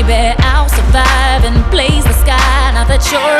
baby, I'll survive and blaze the sky. Now that you're